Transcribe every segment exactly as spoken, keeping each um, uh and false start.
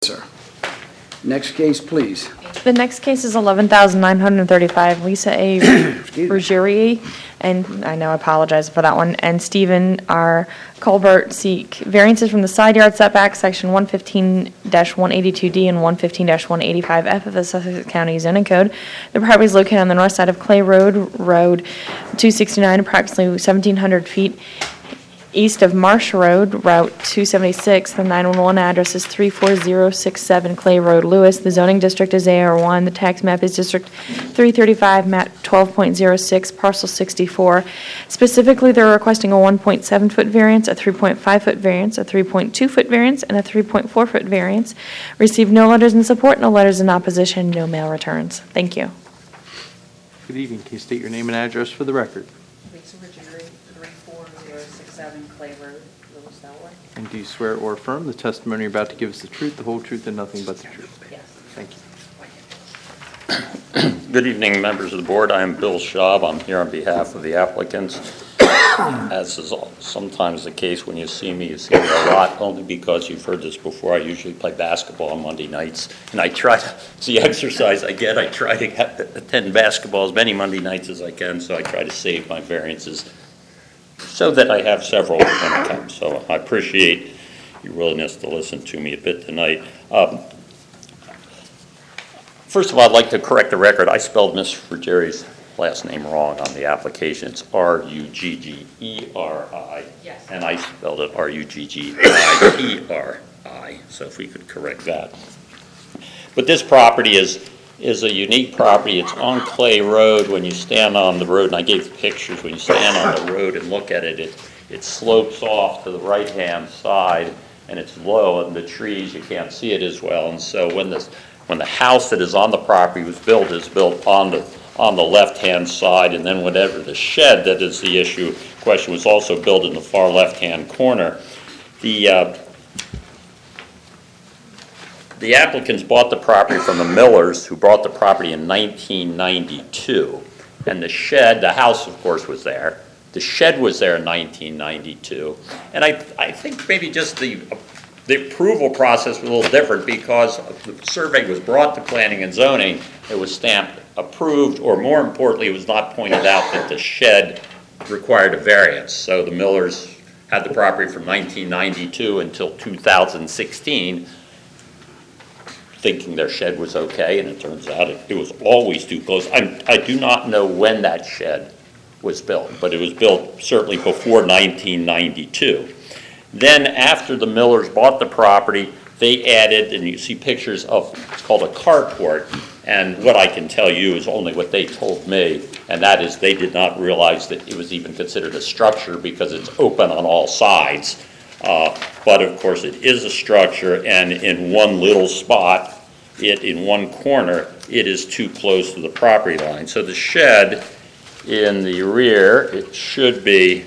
Sir. Next case, please. The next case is eleven thousand nine hundred thirty-five, Lisa A. Ruggieri, and I know I apologize for that one, and Stephen R. Colbert seek variances from the side yard setback, section one fifteen dash one eighty-two D and one fifteen dash one eighty-five F of the Sussex County zoning code. The property is located on the north side of Clay Road, Road two sixty-nine, approximately seventeen hundred feet east of Marsh Road, Route two seventy-six. The nine one one address is three four zero six seven Clay Road, Lewis. The zoning district is A R one. The tax map is District three thirty-five, map twelve point zero six, parcel sixty-four. Specifically, they're requesting a one point seven foot variance, a three point five foot variance, a three point two foot variance, and a three point four foot variance. Received no letters in support, no letters in opposition, no mail returns. Thank you. Good evening. Can you state your name and address for the record? Lisa Ruggieri, three four zero six seven Clay Road, Lewis, Delaware. And do you swear or affirm the testimony you're about to give is the truth, the whole truth, and nothing but the truth? Yes. Thank you. Good evening, members of the board. I am Bill Schaub. I'm here on behalf of the applicants. As is sometimes the case, when you see me, you see me a lot, only because you've heard this before. I usually play basketball on Monday nights, and I try to, it's the exercise I get. I try to have, attend basketball as many Monday nights as I can, so I try to save my variances so that I have several when it comes. So I appreciate your willingness to listen to me a bit tonight. Um, First of all, I'd like to correct the record. I spelled Miz Ruggieri's last name wrong on the application. It's R U G G E R I. Yes. And I spelled it R U G G I E R I. So if we could correct that. But this property is is a unique property. It's on Clay Road. When you stand on the road, and I gave pictures, when you stand on the road and look at it, it, it slopes off to the right-hand side, and it's low, and the trees, you can't see it as well. And so when this When the house that is on the property was built, is built on the on the left-hand side, and then whatever the shed that is the issue question was also built in the far left-hand corner. The uh, the applicants bought the property from the Millers, who bought the property in nineteen ninety-two, and the shed, the house, of course, was there. The shed was there in nineteen ninety-two, and I I think maybe just the The approval process was a little different because the survey was brought to planning and zoning. It was stamped approved, or more importantly, it was not pointed out that the shed required a variance. So the Millers had the property from nineteen ninety-two until two thousand sixteen, thinking their shed was okay, and it turns out it, it was always too close. I'm, I do not know when that shed was built, but it was built certainly before nineteen ninety-two. Then after the Millers bought the property, they added, and you see pictures of, it's called a carport, and what I can tell you is only what they told me, and that is they did not realize that it was even considered a structure because it's open on all sides. Uh, but of course it is a structure, and in one little spot, it in one corner, it is too close to the property line. So the shed in the rear, it should be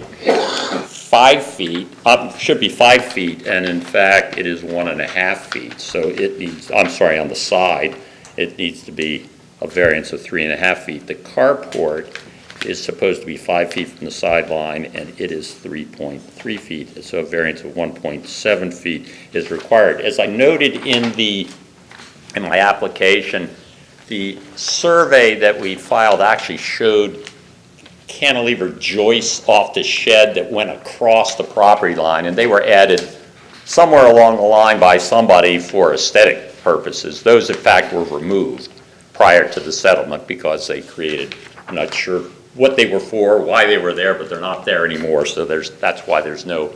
five feet, up, should be five feet, and in fact, it is one and a half feet. So it needs, I'm sorry, on the side, it needs to be a variance of three and a half feet. The carport is supposed to be five feet from the sideline, and it is three point three feet. So a variance of one point seven feet is required. As I noted in the in my application, the survey that we filed actually showed cantilever joists off the shed that went across the property line, and they were added somewhere along the line by somebody for aesthetic purposes. Those, in fact, were removed prior to the settlement because they created, I'm not sure what they were for, why they were there, but they're not there anymore, so there's that's why there's no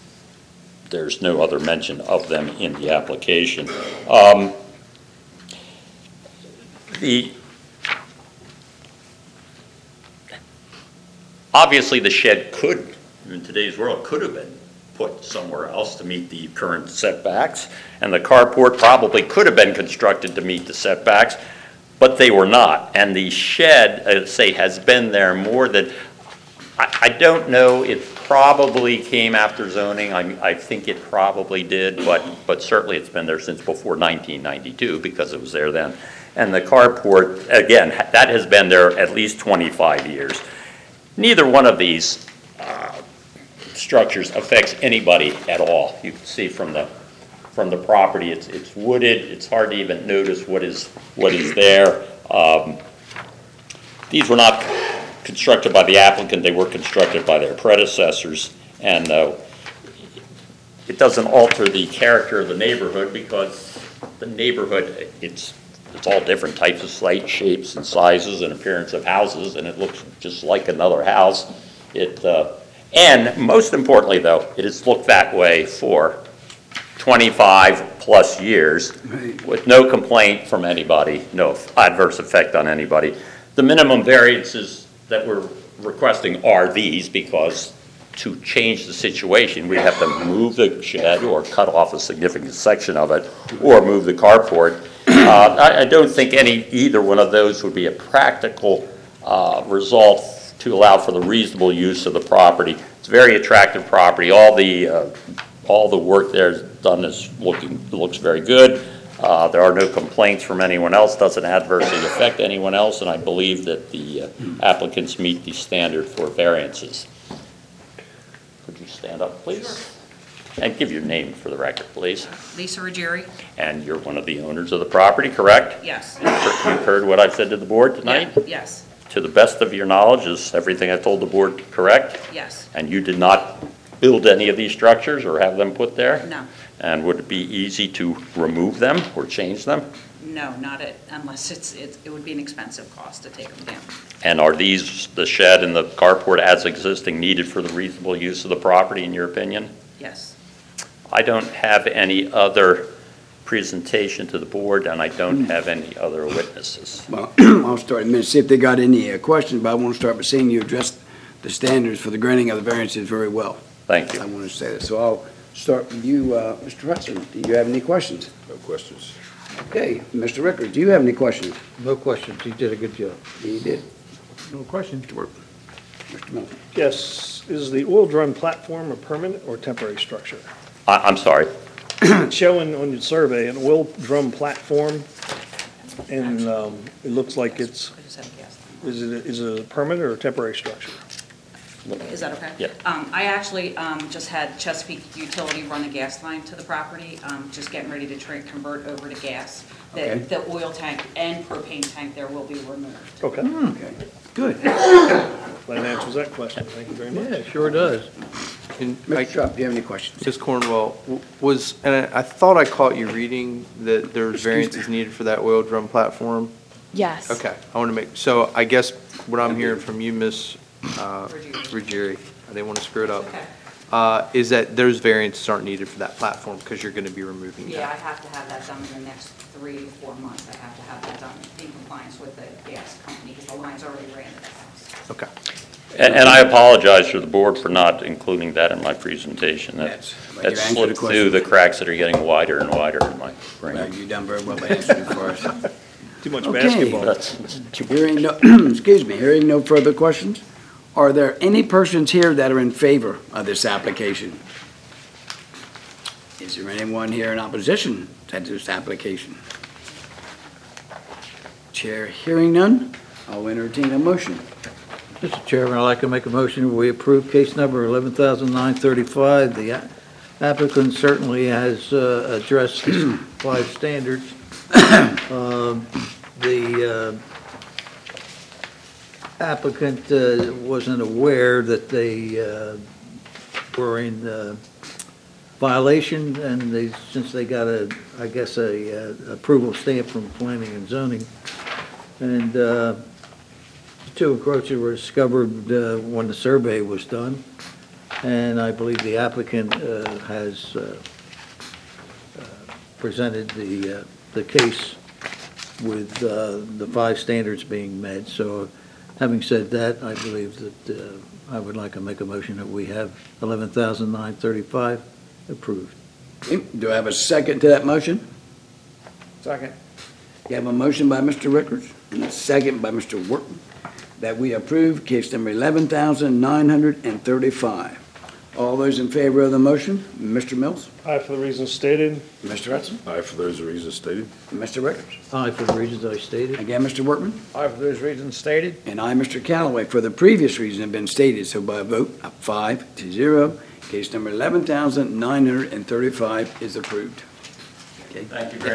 there's no other mention of them in the application. Um, the Obviously, the shed could, in today's world, could have been put somewhere else to meet the current setbacks, and the carport probably could have been constructed to meet the setbacks, but they were not. And the shed, uh, say, has been there more than, I, I don't know, it probably came after zoning. I, I think it probably did, but, but certainly it's been there since before nineteen ninety-two because it was there then. And the carport, again, that has been there at least twenty-five years. Neither one of these uh, structures affects anybody at all. You can see from the from the property. It's, it's wooded, it's hard to even notice what is, what is there. Um, These were not constructed by the applicant, they were constructed by their predecessors, and uh, it doesn't alter the character of the neighborhood because the neighborhood, it's, it's all different types of site shapes and sizes and appearance of houses, and it looks just like another house. It, uh, and most importantly, though, it has looked that way for twenty-five plus years with no complaint from anybody, no adverse effect on anybody. The minimum variances that we're requesting are these because to change the situation, we'd have to move the shed or cut off a significant section of it or move the carport. Uh, I, I don't think any, either one of those would be a practical uh, result to allow for the reasonable use of the property. It's a very attractive property. All the uh, all the work there is done is looking looks very good. Uh, there are no complaints from anyone else. Doesn't adversely affect anyone else, and I believe that the uh, applicants meet the standard for variances. Could you stand up, please? Sure. And give your name for the record, please. Lisa Ruggieri? And you're one of the owners of the property, correct? Yes. You've heard what I've said to the board tonight? Yeah, yes, To the best of your knowledge, is everything I told the board correct? yes. And you did not build any of these structures or have them put there? No, And would it be easy to remove them or change them? no, not it, unless it's, it, it would be an expensive cost to take them down. And are these, the shed and the carport as existing, needed for the reasonable use of the property, in your opinion? Yes. I don't have any other presentation to the board, and I don't have any other witnesses. Well, I'll start in a minute, see if they got any uh, questions, but I want to start by saying you addressed the standards for the granting of the variances very well. Thank I you. want to say that. So I'll start with you, uh, Mister Hudson. Do you have any questions? No questions. Okay, Mister Rickard, do you have any questions? No questions, he did a good job. He did. No questions. Mister Miller. Yes, is the oil drum platform a permanent or temporary structure? I, I'm sorry. It's showing on your survey an oil drum platform, and um, it looks like it's, I just had a guess. is it, is it a permanent or a temporary structure? Is that okay? Yeah. Um, I actually, um, just had Chesapeake Utility run a gas line to the property, um, just getting ready to tra- convert over to gas. Okay. The, the oil tank and propane tank there will be removed. Okay, Okay, good. that answers that question, thank you very much. Yeah, sure does. And I- Mister Sharp, do you have any questions? Miz Cornwell, w- was, and I I thought I caught you reading that there's Excuse me. variances needed for that oil drum platform? Yes. Okay, I want to make, so I guess what I'm hearing from you, Miz uh, Ruggieri, I didn't want to screw it up, Okay. uh, is that those variances aren't needed for that platform because you're going to be removing Yeah, I that? have to have that done in the next three to four months. I have to have that done in compliance with the gas company because the line's already ran to the house. Okay. And, and I apologize to the board for not including that in my presentation. That, That's- but that you answered the slipped through question. the cracks that are getting wider and wider in my Well, brain. you've done very well by answering for us. Too much Okay. basketball. That's, Hearing no, excuse me, hearing no further questions, are there any persons here that are in favor of this application? Is there anyone here in opposition to this application? Chair hearing none, I'll entertain a motion. Mister Chairman, I'd like to make a motion, we approve case number eleven thousand nine thirty-five. The a- applicant certainly has uh, addressed the five standards. Um, The uh, applicant uh, wasn't aware that they uh, were in uh, violation, and they, since they got a, I guess, a uh, approval stamp from planning and zoning, and uh, two encroachers were discovered uh, when the survey was done, and I believe the applicant uh, has uh, uh, presented the, uh, the case with uh, the five standards being met. So having said that, I believe that uh, I would like to make a motion that we have eleven thousand nine thirty-five approved. Okay, do I have a second to that motion? Second. You have a motion by Mister Rickards and a second by Mister Workman that we approve case number eleven thousand nine hundred thirty-five. All those in favor of the motion, Mister Mills, Aye, for the reasons stated. Mister Hudson, Aye, for those reasons stated. Mister Rickards. Aye, for the reasons I stated. Again, Mister Workman, Aye, for those reasons stated. and I, Mister Callaway, for the previous reason have been stated, so by a vote of five to zero, case number eleven thousand nine hundred thirty-five is approved. Thank you very